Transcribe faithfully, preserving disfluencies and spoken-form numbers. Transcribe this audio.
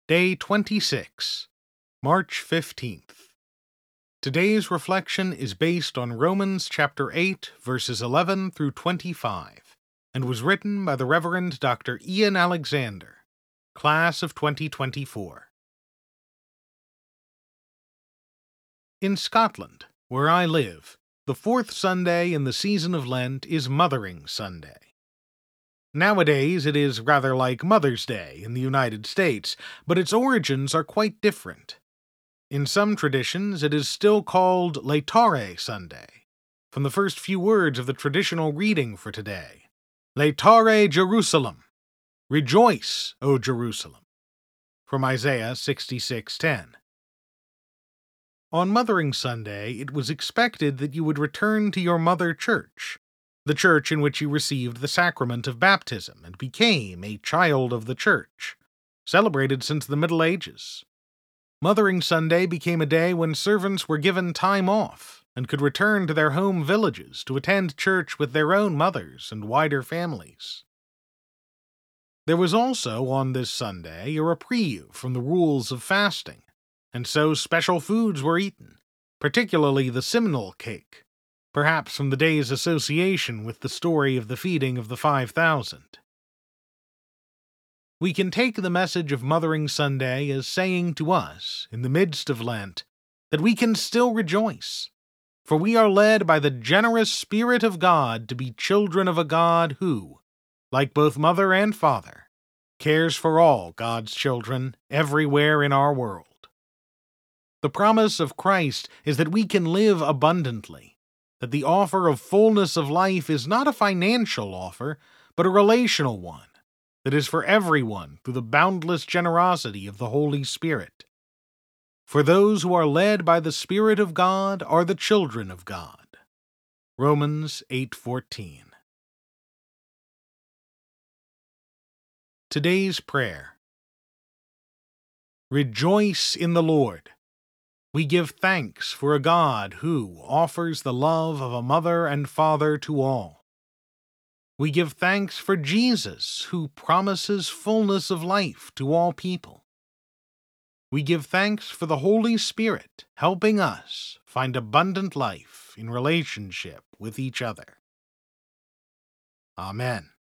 Day twenty-six, March fifteenth. Today's reflection is based on Romans chapter eight, verses eleven through twenty-five, and was written by the Reverend Doctor Ian Alexander, Class of twenty twenty-four. In Scotland, where I live, the fourth Sunday in the season of Lent is Mothering Sunday. Nowadays, it is rather like Mother's Day in the United States, but its origins are quite different. In some traditions, it is still called Laetare Sunday, from the first few words of the traditional reading for today. Laetare Jerusalem, rejoice, O Jerusalem, from Isaiah sixty-six ten. On Mothering Sunday, it was expected that you would return to your mother church, the church in which you received the sacrament of baptism and became a child of the church, celebrated since the Middle Ages. Mothering Sunday became a day when servants were given time off and could return to their home villages to attend church with their own mothers and wider families. There was also on this Sunday a reprieve from the rules of fasting, and so special foods were eaten, particularly the simnel cake, perhaps from the day's association with the story of the feeding of the five thousand. We can take the message of Mothering Sunday as saying to us, in the midst of Lent, that we can still rejoice, for we are led by the generous Spirit of God to be children of a God who, like both mother and father, cares for all God's children everywhere in our world. The promise of Christ is that we can live abundantly, that the offer of fullness of life is not a financial offer, but a relational one that is for everyone through the boundless generosity of the Holy Spirit. For those who are led by the Spirit of God are the children of God. Romans eight fourteen. Today's prayer. Rejoice in the Lord. We give thanks for a God who offers the love of a mother and father to all. We give thanks for Jesus, who promises fullness of life to all people. We give thanks for the Holy Spirit helping us find abundant life in relationship with each other. Amen.